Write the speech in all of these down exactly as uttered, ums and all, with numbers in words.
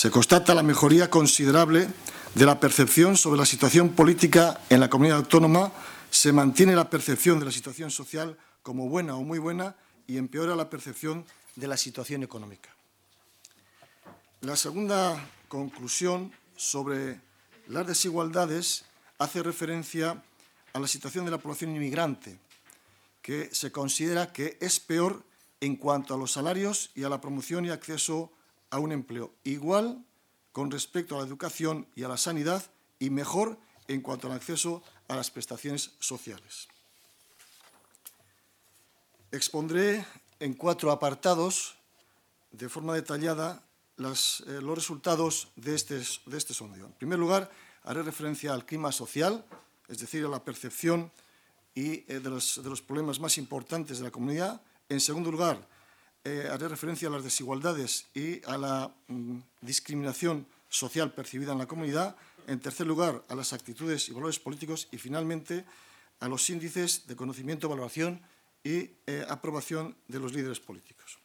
Se constata la mejoría considerable de la percepción sobre la situación política en la comunidad autónoma, se mantiene la percepción de la situación social como buena o muy buena y empeora la percepción de la situación económica. La segunda conclusión sobre las desigualdades hace referencia a la situación de la población inmigrante, que se considera que es peor en cuanto a los salarios y a la promoción y acceso a un empleo, igual con respecto a la educación y a la sanidad y mejor en cuanto al acceso a las prestaciones sociales. Expondré en cuatro apartados, de forma detallada, las, eh, los resultados de este, de este sondeo. En primer lugar, haré referencia al clima social, es decir, a la percepción y, eh, de, los, de los problemas más importantes de la comunidad. En segundo lugar, eh, haré referencia a las desigualdades y a la mm, discriminación social percibida en la comunidad. En tercer lugar, a las actitudes y valores políticos. Y, finalmente, a los índices de conocimiento, valoración y eh, aprobación de los líderes políticos.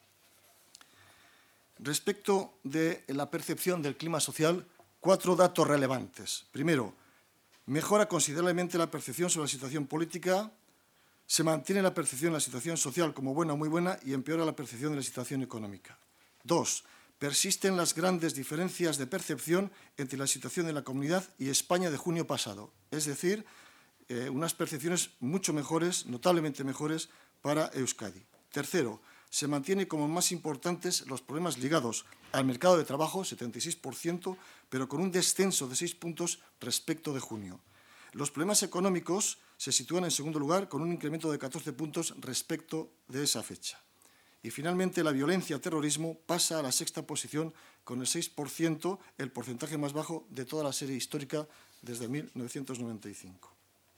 Respecto de la percepción del clima social, cuatro datos relevantes. Primero, mejora considerablemente la percepción sobre la situación política, se mantiene la percepción de la situación social como buena o muy buena y empeora la percepción de la situación económica. Dos, persisten las grandes diferencias de percepción entre la situación de la comunidad y España de junio pasado, es decir, eh, unas percepciones mucho mejores, notablemente mejores, para Euskadi. Tercero, se mantiene como más importantes los problemas ligados al mercado de trabajo, setenta y seis por ciento, pero con un descenso de seis puntos respecto de junio. Los problemas económicos se sitúan en segundo lugar, con un incremento de catorce puntos respecto de esa fecha. Y, finalmente, la violencia-terrorismo pasa a la sexta posición con el seis por ciento, el porcentaje más bajo de toda la serie histórica desde mil novecientos noventa y cinco.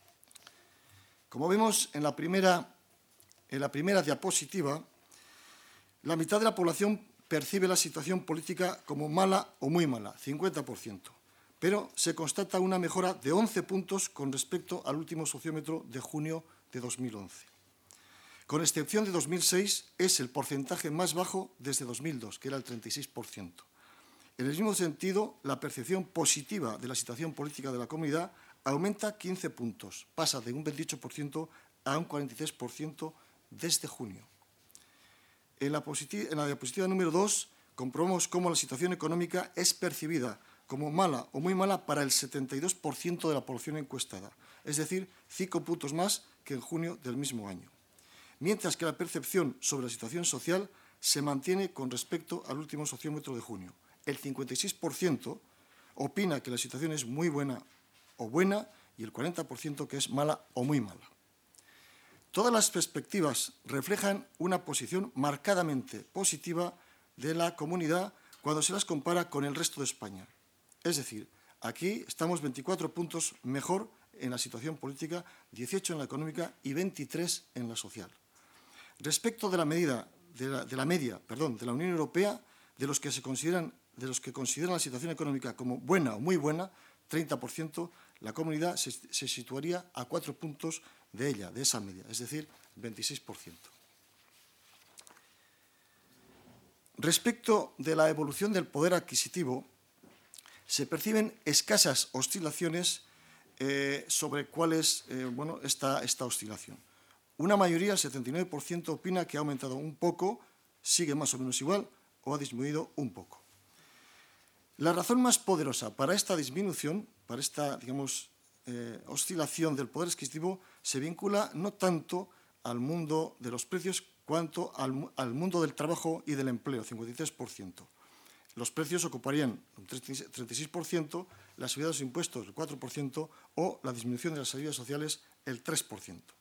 Como vemos en la primera, en la primera diapositiva, la mitad de la población percibe la situación política como mala o muy mala, cincuenta por ciento, pero se constata una mejora de once puntos con respecto al último sociómetro de junio de dos mil once. Con excepción de dos mil seis, es el porcentaje más bajo desde dos mil dos, que era el treinta y seis por ciento. En el mismo sentido, la percepción positiva de la situación política de la comunidad aumenta quince puntos, pasa de un veintiocho por ciento a un cuarenta y tres por ciento desde junio. En la, en la diapositiva número dos, comprobamos cómo la situación económica es percibida como mala o muy mala para el setenta y dos por ciento de la población encuestada, es decir, cinco puntos más que en junio del mismo año. Mientras que la percepción sobre la situación social se mantiene con respecto al último sociómetro de junio. El cincuenta y seis por ciento opina que la situación es muy buena o buena y el cuarenta por ciento que es mala o muy mala. Todas las perspectivas reflejan una posición marcadamente positiva de la comunidad cuando se las compara con el resto de España. Es decir, aquí estamos veinticuatro puntos mejor en la situación política, dieciocho en la económica y veintitrés en la social. Respecto de la medida de la, de la media, perdón, de la Unión Europea, de los que se consideran de los que consideran la situación económica como buena o muy buena, treinta por ciento, la comunidad se, se situaría a cuatro puntos de ella, de esa media, es decir, veintiséis por ciento. Respecto de la evolución del poder adquisitivo, se perciben escasas oscilaciones eh, sobre cuál es eh, bueno, esta, esta oscilación. Una mayoría, el setenta y nueve por ciento, opina que ha aumentado un poco, sigue más o menos igual o ha disminuido un poco. La razón más poderosa para esta disminución, para esta, digamos, eh, oscilación del poder adquisitivo, se vincula no tanto al mundo de los precios cuanto al, al mundo del trabajo y del empleo, cincuenta y tres por ciento. Los precios ocuparían un treinta y seis por ciento, la subida de los impuestos el cuatro por ciento o la disminución de las ayudas sociales el tres por ciento.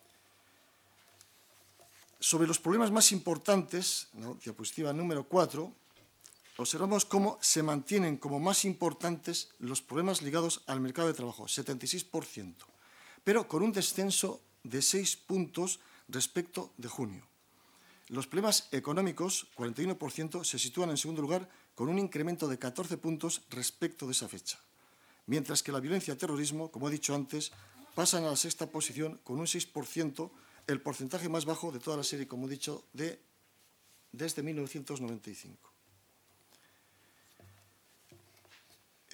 Sobre los problemas más importantes, en la diapositiva número cuatro, observamos cómo se mantienen como más importantes los problemas ligados al mercado de trabajo, setenta y seis por ciento, pero con un descenso de seis puntos respecto de junio. Los problemas económicos, cuarenta y uno por ciento, se sitúan en segundo lugar con un incremento de catorce puntos respecto de esa fecha, mientras que la violencia y el terrorismo, como he dicho antes, pasan a la sexta posición con un seis por ciento, el porcentaje más bajo de toda la serie, como he dicho, de, desde mil novecientos noventa y cinco.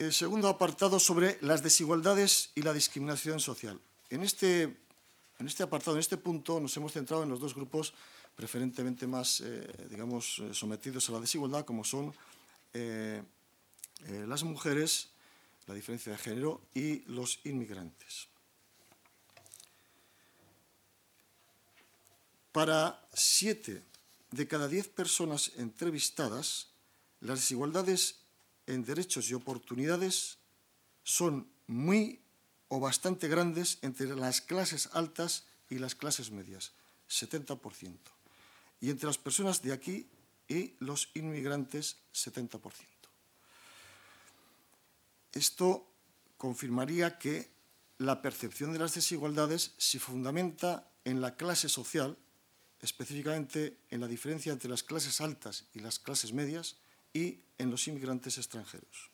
El segundo apartado sobre las desigualdades y la discriminación social. En este, en este apartado, en este punto, nos hemos centrado en los dos grupos preferentemente más, eh, digamos, sometidos a la desigualdad, como son eh, eh, las mujeres, la diferencia de género, y los inmigrantes. Para siete de cada diez personas entrevistadas, las desigualdades en derechos y oportunidades son muy o bastante grandes entre las clases altas y las clases medias, setenta por ciento. Y entre las personas de aquí y los inmigrantes, setenta por ciento. Esto confirmaría que la percepción de las desigualdades se fundamenta en la clase social, específicamente en la diferencia entre las clases altas y las clases medias y en los inmigrantes extranjeros.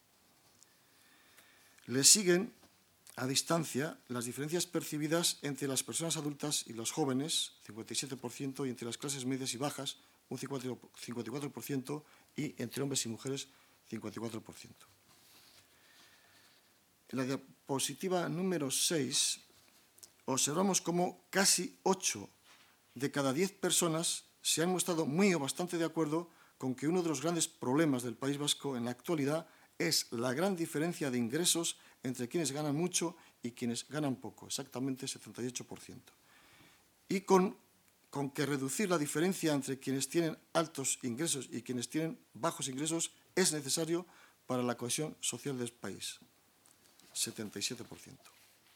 Le siguen a distancia las diferencias percibidas entre las personas adultas y los jóvenes, cincuenta y siete por ciento, y entre las clases medias y bajas, un cincuenta y cuatro por ciento, y entre hombres y mujeres, cincuenta y cuatro por ciento. En la diapositiva número seis observamos cómo casi ocho de cada diez personas se han mostrado muy o bastante de acuerdo con que uno de los grandes problemas del País Vasco en la actualidad es la gran diferencia de ingresos entre quienes ganan mucho y quienes ganan poco, exactamente setenta y ocho por ciento. Y con, con que reducir la diferencia entre quienes tienen altos ingresos y quienes tienen bajos ingresos es necesario para la cohesión social del país, setenta y siete por ciento.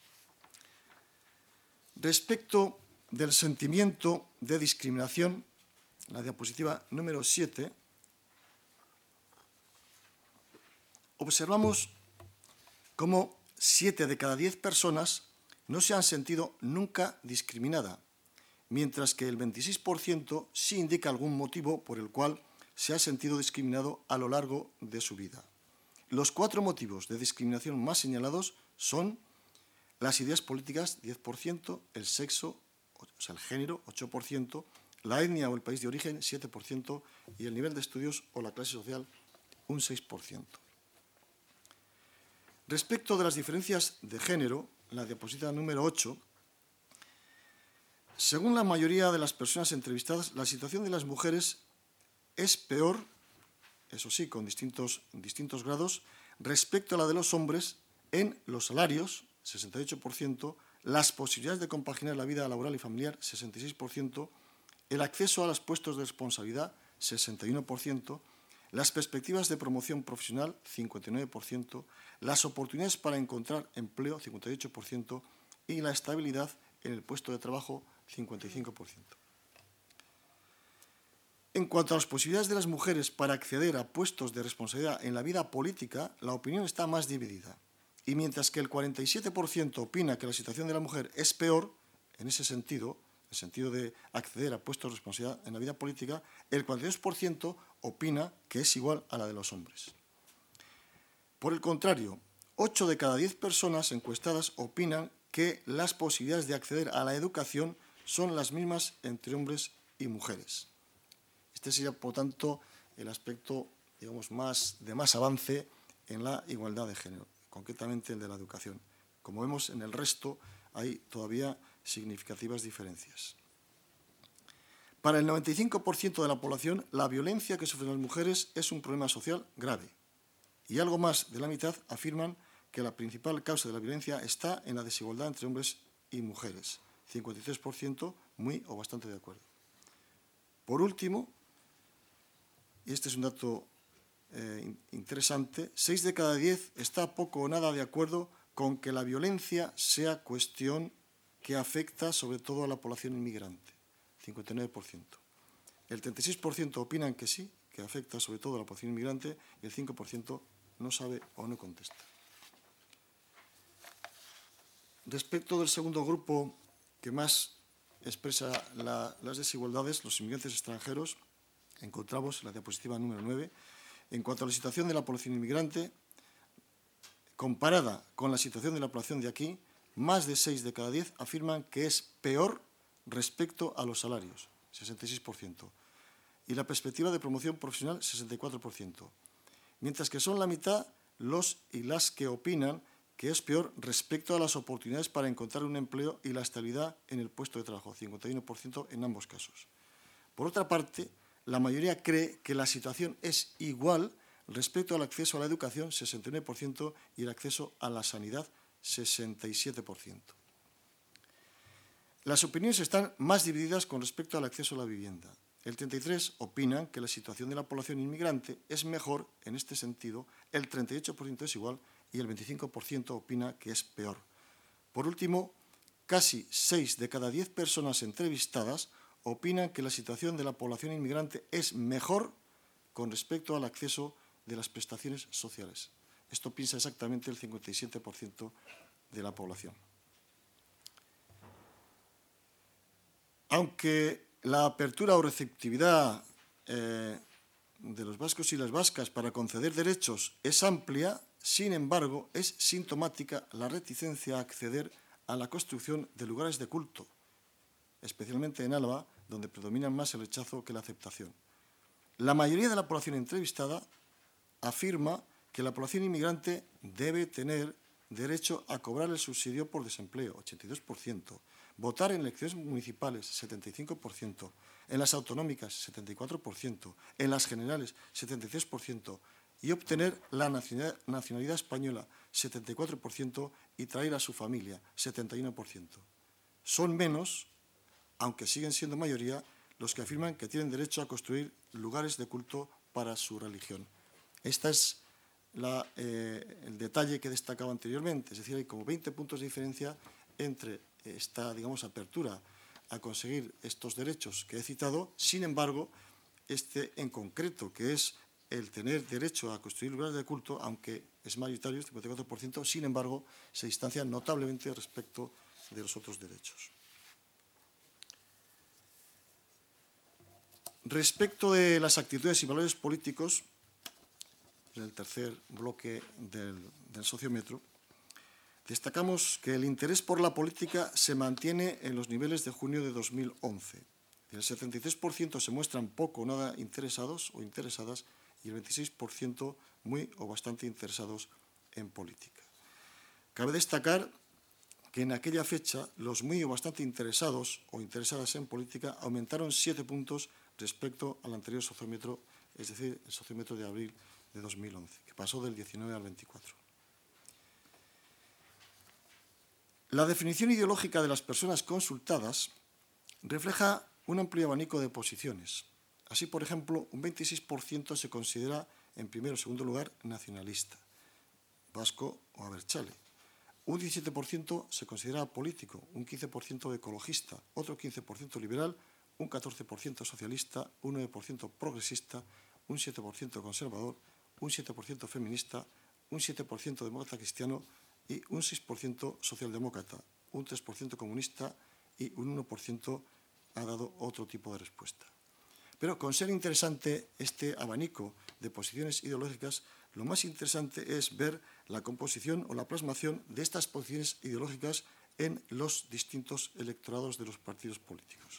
Respecto del sentimiento de discriminación, la diapositiva número siete, observamos cómo siete de cada diez personas no se han sentido nunca discriminada, mientras que el veintiséis por ciento sí indica algún motivo por el cual se ha sentido discriminado a lo largo de su vida. Los cuatro motivos de discriminación más señalados son las ideas políticas, diez por ciento, el sexo, o sea, el género, ocho por ciento, la etnia o el país de origen, siete por ciento, y el nivel de estudios o la clase social, un seis por ciento. Respecto de las diferencias de género, la diapositiva número ocho, según la mayoría de las personas entrevistadas, la situación de las mujeres es peor, eso sí, con distintos, distintos grados, respecto a la de los hombres en los salarios, sesenta y ocho por ciento, las posibilidades de compaginar la vida laboral y familiar, sesenta y seis por ciento, el acceso a los puestos de responsabilidad, sesenta y uno por ciento, las perspectivas de promoción profesional, cincuenta y nueve por ciento, las oportunidades para encontrar empleo, cincuenta y ocho por ciento, y la estabilidad en el puesto de trabajo, cincuenta y cinco por ciento. En cuanto a las posibilidades de las mujeres para acceder a puestos de responsabilidad en la vida política, la opinión está más dividida. Y mientras que el cuarenta y siete por ciento opina que la situación de la mujer es peor, en ese sentido, en el sentido de acceder a puestos de responsabilidad en la vida política, el cuarenta y dos por ciento opina que es igual a la de los hombres. Por el contrario, ocho de cada diez personas encuestadas opinan que las posibilidades de acceder a la educación son las mismas entre hombres y mujeres. Este sería, por tanto, el aspecto, digamos, más, de más avance en la igualdad de género, concretamente el de la educación. Como vemos, en el resto hay todavía significativas diferencias. Para el noventa y cinco por ciento de la población, la violencia que sufren las mujeres es un problema social grave. Y algo más de la mitad afirman que la principal causa de la violencia está en la desigualdad entre hombres y mujeres. cincuenta y tres por ciento muy o bastante de acuerdo. Por último, y este es un dato eh, interesante, seis de cada diez está poco o nada de acuerdo con que la violencia sea cuestión que afecta sobre todo a la población inmigrante, cincuenta y nueve por ciento. El treinta y seis por ciento opinan que sí, que afecta sobre todo a la población inmigrante, y el cinco por ciento no sabe o no contesta. Respecto del segundo grupo que más expresa la, las desigualdades, los inmigrantes extranjeros, encontramos en la diapositiva número nueve, en cuanto a la situación de la población inmigrante, comparada con la situación de la población de aquí, más de seis de cada diez afirman que es peor respecto a los salarios, sesenta y seis por ciento, y la perspectiva de promoción profesional, sesenta y cuatro por ciento, mientras que son la mitad los y las que opinan que es peor respecto a las oportunidades para encontrar un empleo y la estabilidad en el puesto de trabajo, cincuenta y uno por ciento en ambos casos. Por otra parte, la mayoría cree que la situación es igual respecto al acceso a la educación, sesenta y nueve por ciento, y el acceso a la sanidad, sesenta y siete por ciento. Las opiniones están más divididas con respecto al acceso a la vivienda. El treinta y tres por ciento opinan que la situación de la población inmigrante es mejor en este sentido, el treinta y ocho por ciento es igual y el veinticinco por ciento opina que es peor. Por último, casi seis de cada diez personas entrevistadas opinan que la situación de la población inmigrante es mejor con respecto al acceso de las prestaciones sociales. Esto piensa exactamente el cincuenta y siete por ciento de la población. Aunque la apertura o receptividad eh, de los vascos y las vascas para conceder derechos es amplia, sin embargo, es sintomática la reticencia a acceder a la construcción de lugares de culto, especialmente en Álava, donde predominan más el rechazo que la aceptación. La mayoría de la población entrevistada afirma que la población inmigrante debe tener derecho a cobrar el subsidio por desempleo, ochenta y dos por ciento, votar en elecciones municipales, setenta y cinco por ciento, en las autonómicas, setenta y cuatro por ciento, en las generales, setenta y tres por ciento, y obtener la nacionalidad, nacionalidad española, setenta y cuatro por ciento, y traer a su familia, setenta y uno por ciento. Son menos, aunque siguen siendo mayoría, los que afirman que tienen derecho a construir lugares de culto para su religión. Este es la, eh, el detalle que destacaba anteriormente, es decir, hay como veinte puntos de diferencia entre esta, digamos, apertura a conseguir estos derechos que he citado. Sin embargo, este en concreto, que es el tener derecho a construir lugares de culto, aunque es mayoritario, cincuenta y cuatro por ciento, sin embargo, se distancia notablemente respecto de los otros derechos. Respecto de las actitudes y valores políticos, en el tercer bloque del, del sociómetro, destacamos que el interés por la política se mantiene en los niveles de junio de dos mil once. El setenta y tres por ciento se muestran poco o nada interesados o interesadas y el veintiséis por ciento muy o bastante interesados en política. Cabe destacar que en aquella fecha los muy o bastante interesados o interesadas en política aumentaron siete puntos respecto al anterior sociómetro, es decir, el sociómetro de abril de dos mil once, que pasó del diecinueve al veinticuatro. La definición ideológica de las personas consultadas refleja un amplio abanico de posiciones. Así, por ejemplo, un veintiséis por ciento se considera, en primer o segundo lugar, nacionalista, vasco o abertzale. Un diecisiete por ciento se considera político, un quince por ciento ecologista, otro quince por ciento liberal, un catorce por ciento socialista, un nueve por ciento progresista, un siete por ciento conservador, un siete por ciento feminista, un siete por ciento demócrata cristiano y un seis por ciento socialdemócrata, un tres por ciento comunista y un uno por ciento ha dado otro tipo de respuesta. Pero con ser interesante este abanico de posiciones ideológicas, lo más interesante es ver la composición o la plasmación de estas posiciones ideológicas en los distintos electorados de los partidos políticos.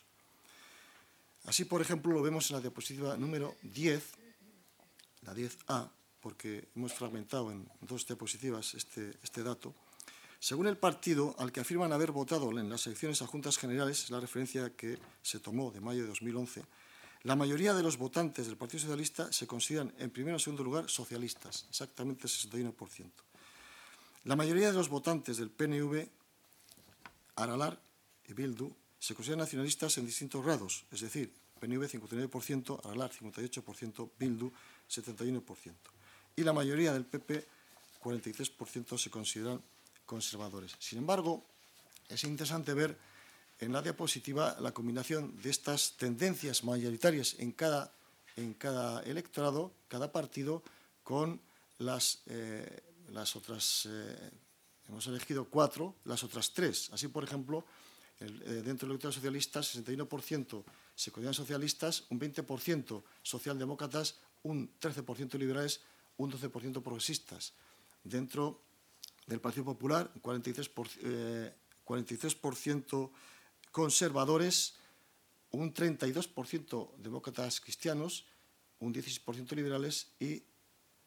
Así, por ejemplo, lo vemos en la diapositiva número diez, la diez A, porque hemos fragmentado en dos diapositivas este, este dato. Según el partido al que afirman haber votado en las elecciones a Juntas Generales, es la referencia que se tomó de mayo de dos mil once, la mayoría de los votantes del Partido Socialista se consideran, en primer o segundo lugar, socialistas, exactamente el sesenta y uno por ciento. La mayoría de los votantes del P N V, Aralar y Bildu, se consideran nacionalistas en distintos grados, es decir, P N V cincuenta y nueve por ciento, Aralar cincuenta y ocho por ciento, Bildu setenta y uno por ciento. Y la mayoría del P P, cuarenta y tres por ciento, se consideran conservadores. Sin embargo, es interesante ver en la diapositiva la combinación de estas tendencias mayoritarias en cada, en cada electorado, cada partido, con las, eh, las otras, eh, hemos elegido cuatro, las otras tres. Así, por ejemplo, el, eh, dentro del electorado socialista, sesenta y uno por ciento se consideran socialistas, un veinte por ciento socialdemócratas, un trece por ciento liberales, un doce por ciento progresistas. Dentro del Partido Popular, cuarenta y tres por ciento, eh, cuarenta y tres por ciento conservadores, un treinta y dos por ciento demócratas cristianos, un dieciséis por ciento liberales y un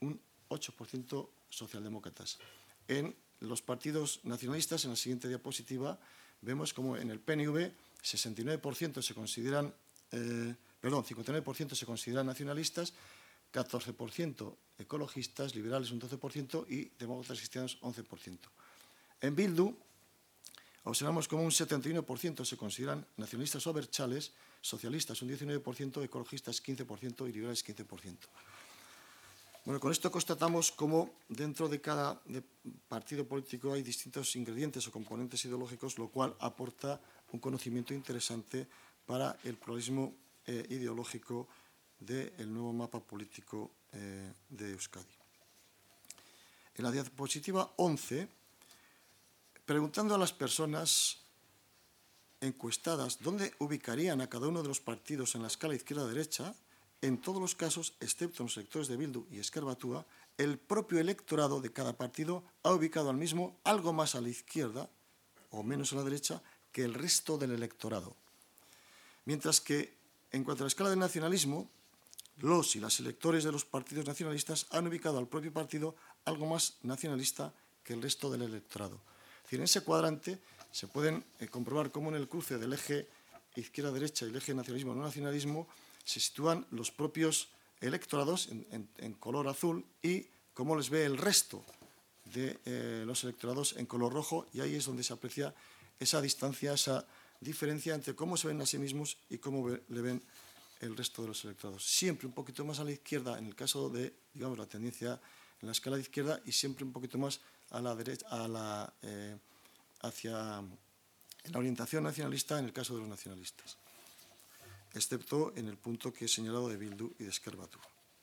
ocho por ciento socialdemócratas. En los partidos nacionalistas, en la siguiente diapositiva, vemos como en el P N V sesenta y nueve por ciento se consideran, eh, perdón, cincuenta y nueve por ciento se consideran nacionalistas, catorce por ciento ecologistas, liberales un doce por ciento y demócratas cristianos once por ciento. En Bildu observamos como un setenta y uno por ciento se consideran nacionalistas o abertzales, socialistas un diecinueve por ciento, ecologistas quince por ciento y liberales quince por ciento. Bueno, con esto constatamos cómo dentro de cada partido político hay distintos ingredientes o componentes ideológicos, lo cual aporta un conocimiento interesante para el pluralismo eh, ideológico del nuevo mapa político eh, de Euskadi. En la diapositiva once, preguntando a las personas encuestadas dónde ubicarían a cada uno de los partidos en la escala izquierda-derecha, en todos los casos, excepto en los sectores de Bildu y Ezker Batua, el propio electorado de cada partido ha ubicado al mismo algo más a la izquierda o menos a la derecha que el resto del electorado. Mientras que, en cuanto a la escala del nacionalismo, los y las electores de los partidos nacionalistas han ubicado al propio partido algo más nacionalista que el resto del electorado. Es decir, en ese cuadrante se pueden eh, comprobar cómo en el cruce del eje izquierda-derecha y el eje nacionalismo-no-nacionalismo se sitúan los propios electorados en, en, en color azul y cómo les ve el resto de eh, los electorados en color rojo, y ahí es donde se aprecia esa distancia, esa diferencia entre cómo se ven a sí mismos y cómo ve, le ven el resto de los electorados. Siempre un poquito más a la izquierda en el caso de, digamos, la tendencia en la escala de izquierda y siempre un poquito más a la derecha, a la, eh, hacia la orientación nacionalista en el caso de los nacionalistas, excepto en el punto que he señalado de Bildu y de Ezker Batua.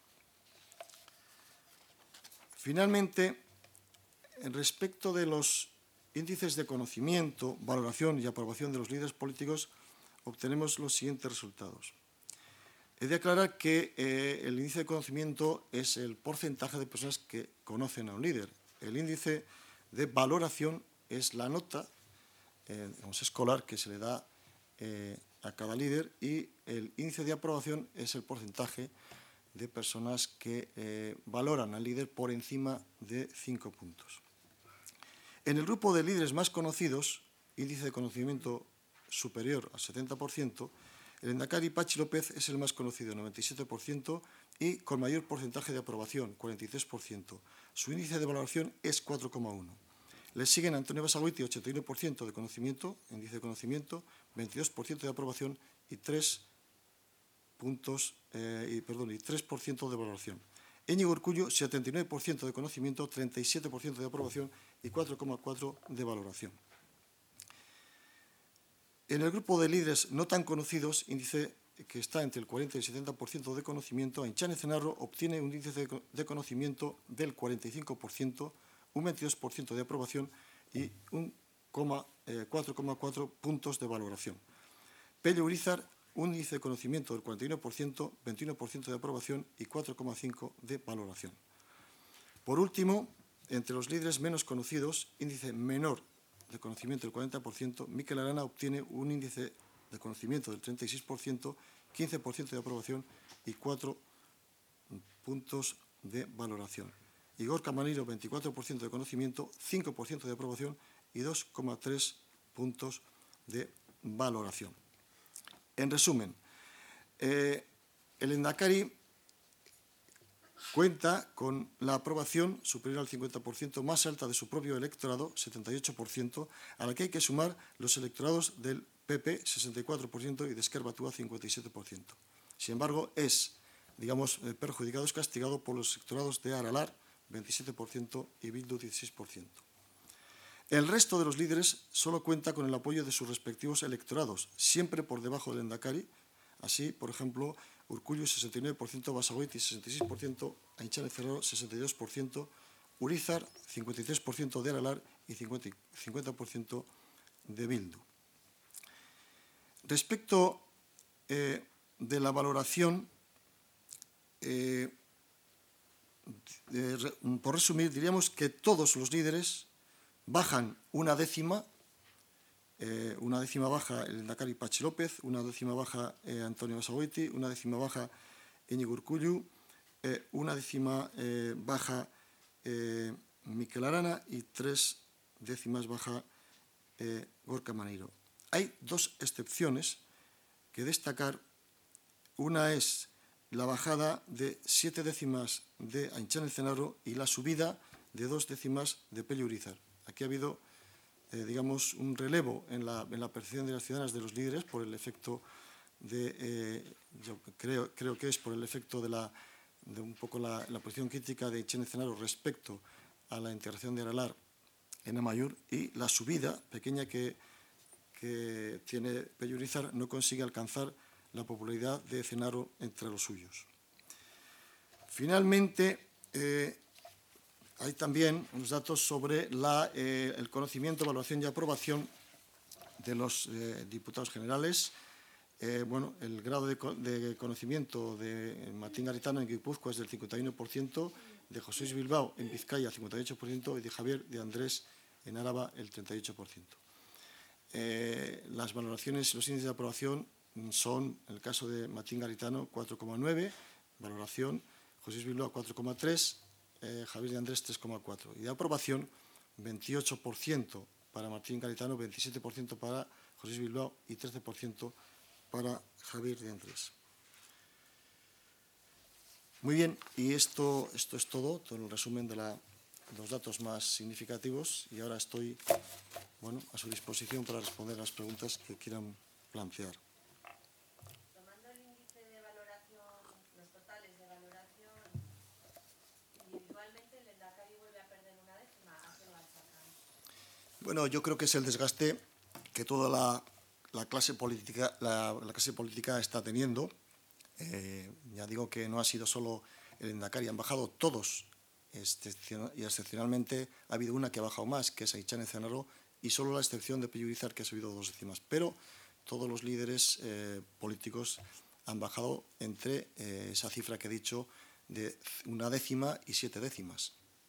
Finalmente, respecto de los índices de conocimiento, valoración y aprobación de los líderes políticos, obtenemos los siguientes resultados. He de aclarar que eh, el índice de conocimiento es el porcentaje de personas que conocen a un líder. El índice de valoración es la nota eh, digamos, escolar que se le da eh, a cada líder, y el índice de aprobación es el porcentaje de personas que eh, valoran al líder por encima de cinco puntos. En el grupo de líderes más conocidos, índice de conocimiento superior al setenta por ciento, el Lehendakari Patxi López es el más conocido, noventa y siete por ciento, y con mayor porcentaje de aprobación, cuarenta y tres por ciento. Su índice de valoración es cuatro coma uno. Le siguen Antonio Basagoiti, ochenta y uno por ciento de conocimiento, índice de conocimiento, veintidós por ciento de aprobación y tres puntos, eh, y, perdón, y tres por ciento de valoración. Íñigo Urkullu, setenta y nueve por ciento de conocimiento, treinta y siete por ciento de aprobación y cuatro coma cuatro por ciento de valoración. En el grupo de líderes no tan conocidos, índice que está entre el cuarenta y el setenta por ciento de conocimiento, Aintzane Ezenarro obtiene un índice de conocimiento del cuarenta y cinco por ciento, un veintidós por ciento de aprobación y un cuatro coma cuatro puntos de valoración. Pello Urizar, un índice de conocimiento del cuarenta y uno por ciento, veintiuno por ciento de aprobación y cuatro coma cinco de valoración. Por último, entre los líderes menos conocidos, índice menor de conocimiento del cuarenta por ciento, Mikel Arana obtiene un índice de conocimiento del treinta y seis por ciento, quince por ciento de aprobación y cuatro puntos de valoración. Igor Camaniro, veinticuatro por ciento de conocimiento, cinco por ciento de aprobación y dos coma tres puntos de valoración. En resumen, eh, el Lehendakari cuenta con la aprobación superior al cincuenta por ciento más alta de su propio electorado, setenta y ocho por ciento, a la que hay que sumar los electorados del P P, sesenta y cuatro por ciento, y de Ezker Batua, cincuenta y siete por ciento. Sin embargo, es, digamos, perjudicado, es castigado por los electorados de Aralar, veintisiete por ciento, y Bildu, dieciséis por ciento. El resto de los líderes solo cuenta con el apoyo de sus respectivos electorados, siempre por debajo del Lehendakari. Así, por ejemplo, Urkullu, sesenta y nueve por ciento, Basagoiti, sesenta y seis por ciento, Aintzane Ezenarro, sesenta y dos por ciento, Urizar, cincuenta y tres por ciento de Aralar y cincuenta por ciento de Bildu. Respecto eh, de la valoración, eh, de, por resumir, diríamos que todos los líderes bajan una décima, eh, una décima baja el Lehendakari Patxi López, una décima baja eh, Antonio Basagoiti, una décima baja Íñigo Urkullu, eh, una décima eh, baja eh, Miquel Arana y tres décimas baja eh, Gorka Maneiro. Hay dos excepciones que destacar. Una es la bajada de siete décimas de Aintzane Ezenarro y la subida de dos décimas de Pello Urizar. Aquí ha habido, eh, digamos, un relevo en la, en la percepción de las ciudadanas de los líderes por el efecto de, eh, yo creo, creo que es por el efecto de, la, de un poco la, la posición crítica de Aintzane Ezenarro respecto a la integración de Aralar en Amaiur, y la subida pequeña que, que tiene Pello Urizar no consigue alcanzar la popularidad de Ezenarro entre los suyos. Finalmente, eh, hay también unos datos sobre la, eh, el conocimiento, evaluación y aprobación de los eh, diputados generales. Eh, bueno, el grado de, de conocimiento de Martín Garitano en Guipúzcoa es del cincuenta y uno por ciento, de José Luis Bilbao en Vizcaya cincuenta y ocho por ciento y de Javier de Andrés en Álava el treinta y ocho por ciento. Eh, las valoraciones y los índices de aprobación son, en el caso de Martín Garitano, cuatro coma nueve, valoración, José Luis Bilbao cuatro coma tres, eh, Javier de Andrés tres coma cuatro. Y de aprobación, veintiocho por ciento para Martín Garitano, veintisiete por ciento para José Luis Bilbao y trece por ciento para Javier de Andrés. Muy bien, y esto, esto es todo, todo el resumen de, la, de los datos más significativos, y ahora estoy, bueno, a su disposición para responder las preguntas que quieran plantear. Tomando el índice de valoración, los totales de valoración, individualmente el Lehendakari vuelve a perder una décima, ¿a qué lo achacan? Bueno, yo creo que es el desgaste que toda la, la, clase, política, la, la clase política está teniendo. Eh, ya digo que no ha sido solo el Lehendakari, han bajado todos, excepcion, y excepcionalmente ha habido una que ha bajado más, que es Aintzane Ezenarro, y solo la excepción de Pello Urizar, que ha subido dos décimas. Pero todos los líderes eh, políticos han bajado entre eh, esa cifra que he dicho de una décima y siete décimas.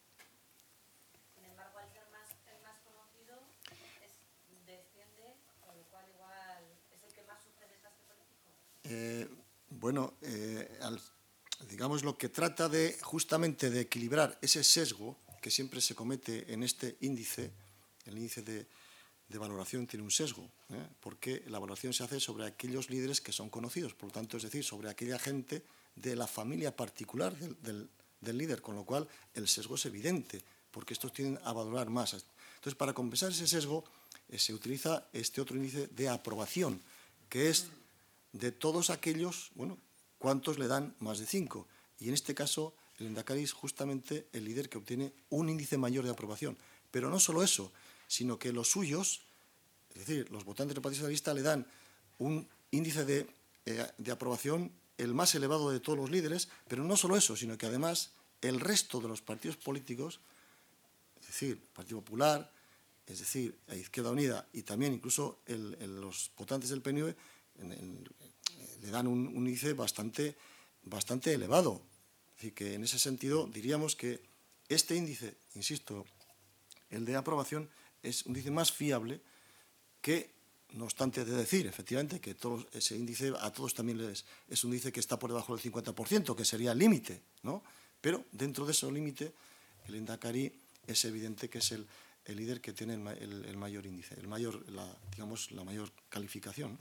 Sin embargo, al ser más, el más conocido, es, desciende, con lo cual igual es el que más sufre desgaste político. Eh, bueno, eh, al, digamos, lo que trata de justamente de equilibrar ese sesgo que siempre se comete en este índice, el índice de, de valoración tiene un sesgo, ¿eh? Porque la valoración se hace sobre aquellos líderes que son conocidos, por lo tanto, es decir, sobre aquella gente de la familia particular del, del, del líder, con lo cual el sesgo es evidente, porque estos tienden a valorar más. Entonces, para compensar ese sesgo, eh, se utiliza este otro índice de aprobación, que es de todos aquellos, bueno, cuántos le dan más de cinco. Y en este caso, el Lehendakari es justamente el líder que obtiene un índice mayor de aprobación. Pero no solo eso, sino que los suyos, es decir, los votantes del Partido Socialista, le dan un índice de, eh, de aprobación el más elevado de todos los líderes, pero no solo eso, sino que además el resto de los partidos políticos, es decir, el Partido Popular, es decir, la Izquierda Unida y también incluso el, el, los votantes del P N V, en, en, le dan un, un índice bastante, bastante elevado. Es decir, que en ese sentido diríamos que este índice, insisto, el de aprobación, es un índice más fiable que, no obstante de decir, efectivamente, que todos, ese índice a todos también les, es un índice que está por debajo del cincuenta por ciento, que sería el límite, ¿no? Pero dentro de ese límite, el Lehendakari es evidente que es el, el líder que tiene el, el, el mayor índice, el mayor, la, digamos, la mayor calificación.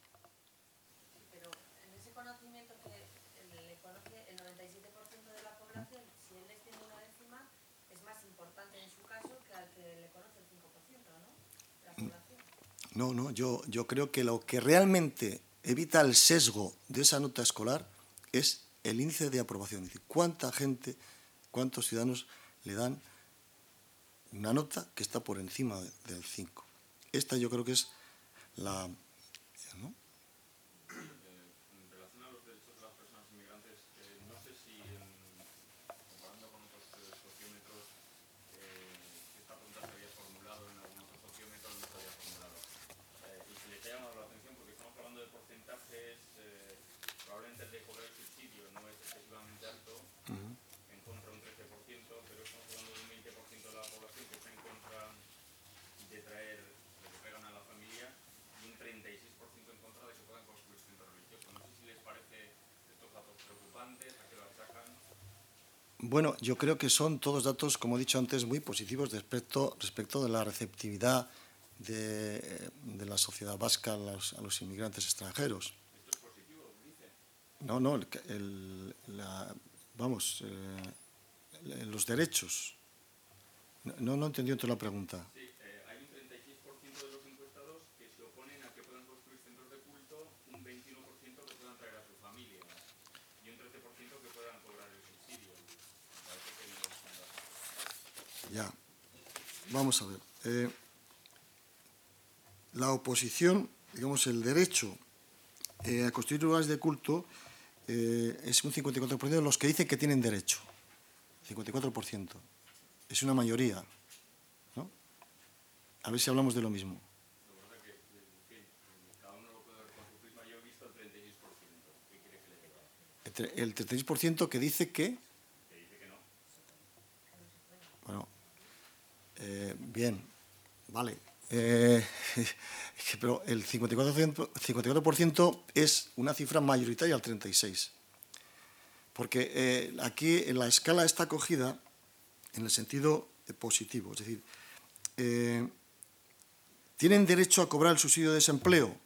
Pero en ese conocimiento que le conoce el noventa y siete por ciento de la población, si él les tiene una décima, es más importante en su caso que al que le conoce el cinco por ciento, ¿no? La población. No, no, yo, yo creo que lo que realmente evita el sesgo de esa nota escolar es el índice de aprobación. Es decir, cuánta gente, cuántos ciudadanos le dan una nota que está por encima de, del cinco. Esta yo creo que es la... ¿no? En relación a los derechos de las personas inmigrantes, eh, no sé si en, comparando con otros eh, sociómetros, eh, esta pregunta se había formulado en algún otro sociómetro, no se había formulado. Eh, y si les ha llamado la atención, porque estamos hablando de porcentajes, eh, probablemente el de cobrar el subsidio no es excesivamente alto, uh-huh. En contra de un trece por ciento, pero estamos hablando de un veinte por ciento de la población que está en contra de traer lo que traigan a la familia y un treinta y seis por ciento en contra Bueno, yo creo que son todos datos, como he dicho antes, muy positivos respecto, respecto de la receptividad de, de la sociedad vasca a los, a los inmigrantes extranjeros. ¿Esto es positivo, dice? No, no, el, el, la, vamos, eh, los derechos. No, no he entendido toda la pregunta. Sí, eh, hay un treinta y seis por ciento de los encuestados que se oponen a que puedan construir centros de culto, un veintiuno por ciento que puedan traer a su familia y un trece por ciento que puedan cobrar el subsidio. Parece que no son datos. Ya, vamos a ver. Eh, la oposición, digamos, el derecho eh, a construir lugares de culto eh, es un cincuenta y cuatro por ciento de los que dicen que tienen derecho. cincuenta y cuatro por ciento. Es una mayoría, ¿no? A ver si hablamos de lo mismo. Lo que pasa es que, en fin, cada uno lo puede ver con su prisma. Yo he visto el treinta y seis por ciento. ¿Qué quiere que le diga? El treinta y seis por ciento que dice que... Que dice que no. Bueno, eh, bien, vale. Eh, pero el cincuenta y cuatro por ciento, cincuenta y cuatro por ciento es una cifra mayoritaria al treinta y seis por ciento. Porque eh, aquí en la escala está cogida en el sentido positivo. Es decir, eh, ¿tienen derecho a cobrar el subsidio de desempleo?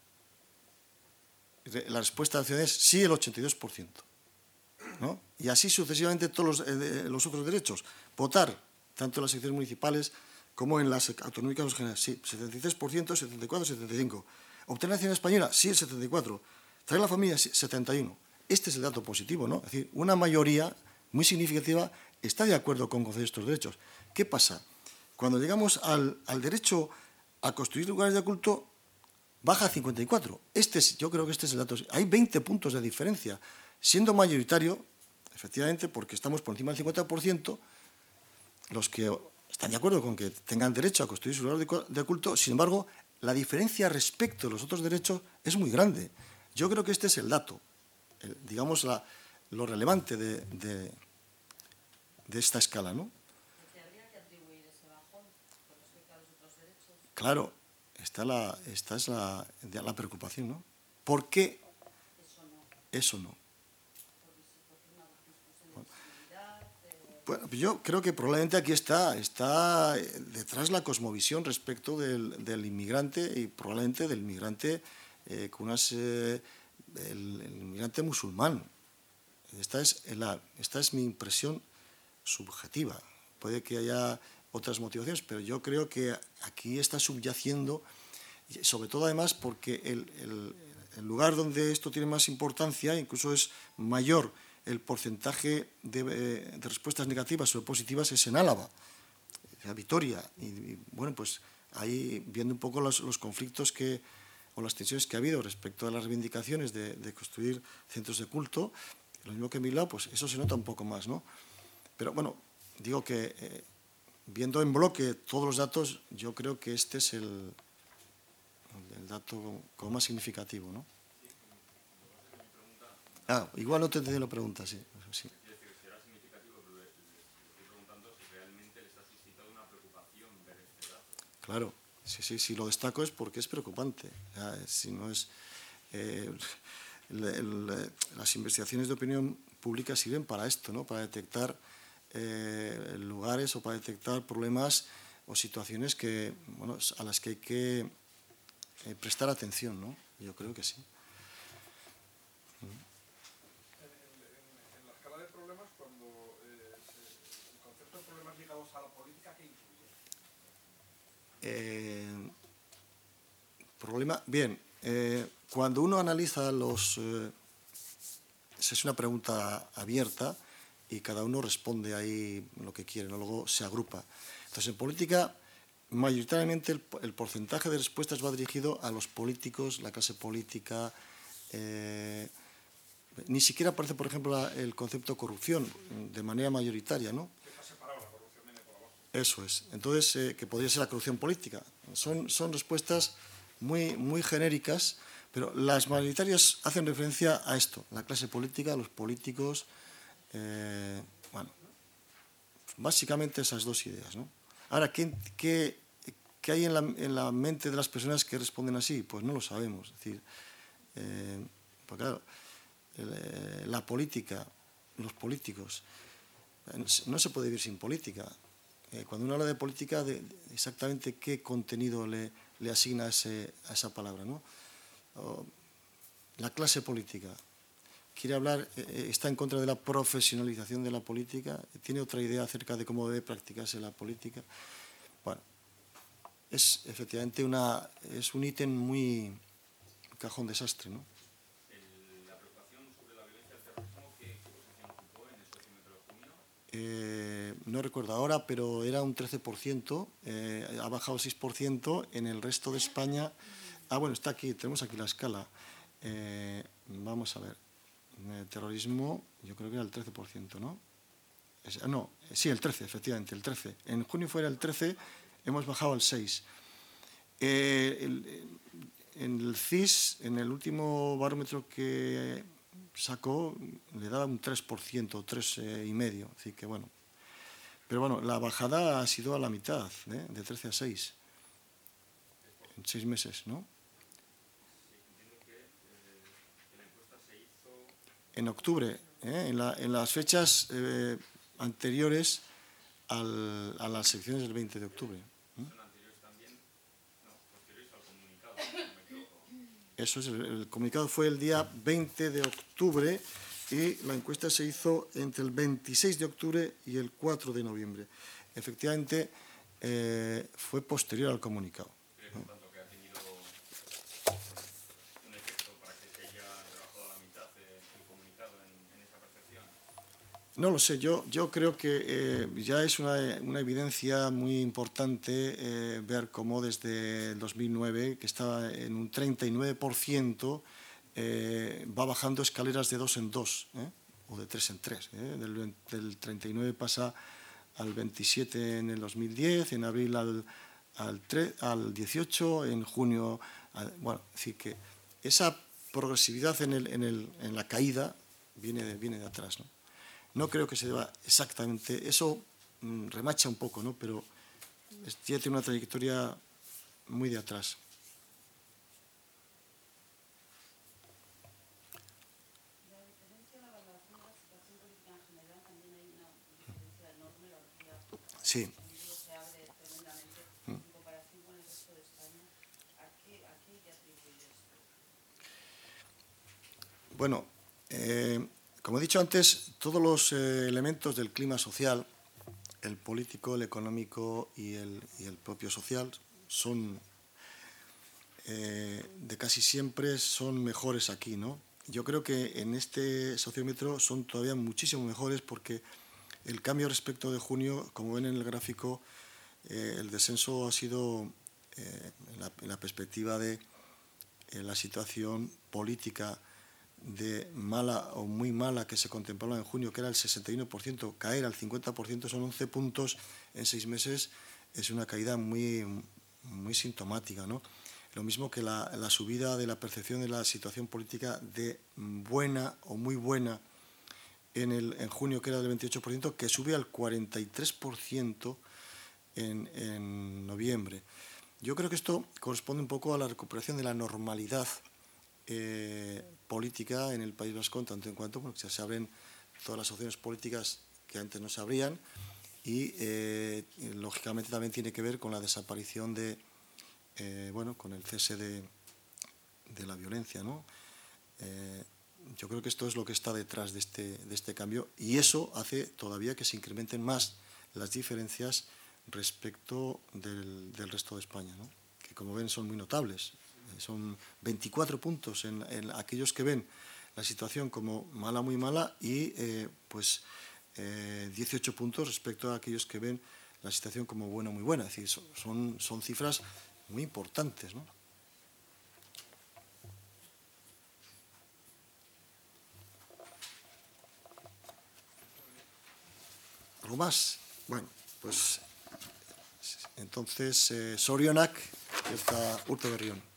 La respuesta de la ciudadanía es sí, el ochenta y dos por ciento. ¿No? Y así sucesivamente todos los, eh, los otros derechos. Votar, tanto en las elecciones municipales como en las autonómicas en general. Sí, setenta y tres por ciento, setenta y cuatro por ciento, setenta y cinco por ciento. ¿Obtener la ciudadanía española? Sí, el setenta y cuatro por ciento. ¿Traer la familia? Sí, setenta y uno por ciento. Este es el dato positivo, ¿no? Es decir, una mayoría muy significativa está de acuerdo con conceder estos derechos. ¿Qué pasa? Cuando llegamos al, al derecho a construir lugares de culto, baja a cincuenta y cuatro. Este es, yo creo que este es el dato. Hay veinte puntos de diferencia, siendo mayoritario, efectivamente, porque estamos por encima del cincuenta por ciento, los que están de acuerdo con que tengan derecho a construir sus lugares de culto. Sin embargo, la diferencia respecto de los otros derechos es muy grande. Yo creo que este es el dato, el, digamos, la, lo relevante de, de, de esta escala, ¿no? Porque habría que atribuir ese bajón con respecto a los otros derechos. Claro, esta, la, esta es la, la preocupación, ¿no? ¿Por qué Eso no. eso no? Porque si porque una discusión de visibilidad. Eh, Bueno, yo creo que probablemente aquí está, está detrás la cosmovisión respecto del, del inmigrante y probablemente del inmigrante eh, con unas, eh, el, el inmigrante musulmán. Esta es, la, esta es mi impresión subjetiva. Puede que haya otras motivaciones, pero yo creo que aquí está subyaciendo, sobre todo además porque el, el, el lugar donde esto tiene más importancia, incluso es mayor el porcentaje de, de respuestas negativas o positivas, es en Álava, en Vitoria. Y, y bueno, pues ahí viendo un poco los, los conflictos que, o las tensiones que ha habido respecto a las reivindicaciones de, de construir centros de culto, lo mismo que en Bilbao, pues eso se nota un poco más, ¿no? Pero bueno, digo que eh, viendo en bloque todos los datos, yo creo que este es el, el dato como más significativo, ¿no? Ah, igual no te entendí la pregunta, sí. sí. Es decir, si era significativo, pero le, le, le estoy preguntando si realmente les ha suscitado una preocupación ver este dato. Claro, sí, sí, si lo destaco es porque es preocupante. Ya, si no es, eh, el, el, las investigaciones de opinión pública sirven para esto, ¿no? Para detectar eh, lugares o para detectar problemas o situaciones que, bueno, a las que hay que eh, prestar atención, ¿no? Yo creo que sí. Eh, problema, bien, eh, cuando uno analiza los... Eh, es una pregunta abierta y cada uno responde ahí lo que quiere, ¿no? Luego se agrupa. Entonces, en política, mayoritariamente el, el porcentaje de respuestas va dirigido a los políticos, la clase política. Eh, ni siquiera aparece, por ejemplo, la, el concepto corrupción de manera mayoritaria, ¿no? Eso es. Entonces, eh, que podría ser la corrupción política. Son, son respuestas muy, muy genéricas, pero las mayoritarias hacen referencia a esto, la clase política, los políticos, eh, bueno, básicamente esas dos ideas, ¿no? Ahora, ¿qué, qué, qué hay en la, en la mente de las personas que responden así? Pues no lo sabemos. Es decir, eh, pues claro, el, la política, los políticos, No se puede vivir sin política. Eh, cuando uno habla de política, de, de exactamente qué contenido le, le asigna a, ese, a esa palabra, ¿no? O, la clase política. Quiere hablar, eh, está en contra de la profesionalización de la política, tiene otra idea acerca de cómo debe practicarse la política. Bueno, es efectivamente una, es un ítem muy cajón desastre, ¿no? La preocupación sobre la violencia del terrorismo, ¿qué, qué posición ocupó en el sociómetro de junio? Eh, no recuerdo ahora, pero era un trece por ciento, eh, ha bajado el seis por ciento, en el resto de España. Ah, bueno, está aquí, tenemos aquí la escala. Eh, vamos a ver. El terrorismo, yo creo que era el trece por ciento, ¿no? Es, no, sí, el trece, efectivamente, el trece. En junio fuera el trece, hemos bajado al seis. Eh, el, en el C I S, en el último barómetro que sacó, le daba un tres por ciento, tres eh, y medio, así que bueno. Pero bueno, la bajada ha sido a la mitad, ¿eh? De trece a seis, en seis meses, ¿no? En octubre, ¿eh? en, la, en las fechas eh, anteriores al, a las elecciones del veinte de octubre. ¿eh? ¿Son anteriores también? No, posteriores al comunicado, no me equivoco. Eso es, el, el comunicado fue el día veinte de octubre y la encuesta se hizo entre el veintiséis de octubre y el cuatro de noviembre. Efectivamente, eh, fue posterior al comunicado. ¿no? Tanto que ha tenido un efecto para que se haya rebajado a la mitad el comunicado en, en esa percepción. No lo sé, yo, yo creo que eh, ya es una, una evidencia muy importante eh, ver cómo desde el dos mil nueve, que estaba en un treinta y nueve por ciento, eh, va bajando escaleras de dos en dos, ¿eh? o de tres en tres. ¿eh? Del, del treinta y nueve pasa al veintisiete en el dos mil diez, en abril al, al, tre, al dieciocho, en junio... Al, bueno, es decir, que esa progresividad en, el, en, el, en la caída viene de, viene de atrás, ¿no? No creo que se deba exactamente, eso mmm, remacha un poco, ¿no? Pero ya tiene una trayectoria muy de atrás. La diferencia de la valoración de la situación política en general también hay una diferencia enorme, la orgía sí. se abre tremendamente en comparación con el resto de España. ¿A qué, a qué te atribuye esto? Bueno, eh, como he dicho antes, todos los eh, elementos del clima social, el político, el económico y el, y el propio social, son eh, de casi siempre son mejores aquí, ¿no? Yo creo que en este sociómetro son todavía muchísimo mejores porque el cambio respecto de junio, como ven en el gráfico, eh, el descenso ha sido eh, en, la, en la perspectiva de eh, la situación política de mala o muy mala que se contemplaba en junio, que era el sesenta y uno por ciento, caer al cincuenta por ciento son once puntos en seis meses, es una caída muy, muy sintomática, ¿no? Lo mismo que la, la subida de la percepción de la situación política de buena o muy buena en, el, en junio, que era del veintiocho por ciento, que sube al cuarenta y tres por ciento en, en noviembre. Yo creo que esto corresponde un poco a la recuperación de la normalidad Eh, política en el País Vasco, tanto en cuanto bueno, ya se abren todas las opciones políticas que antes no se abrían y, eh, y lógicamente también tiene que ver con la desaparición de, eh, bueno, con el cese de, de la violencia, ¿no? Eh, yo creo que esto es lo que está detrás de este, de este cambio y eso hace todavía que se incrementen más las diferencias respecto del, del resto de España, ¿no? Que como ven son muy notables. Son veinticuatro puntos en, en aquellos que ven la situación como mala, muy mala y eh, pues eh, dieciocho puntos respecto a aquellos que ven la situación como buena, muy buena. Es decir, son, son cifras muy importantes, ¿no? ¿Algo más? Bueno, pues entonces eh, Sorionak eta Urte Berrión.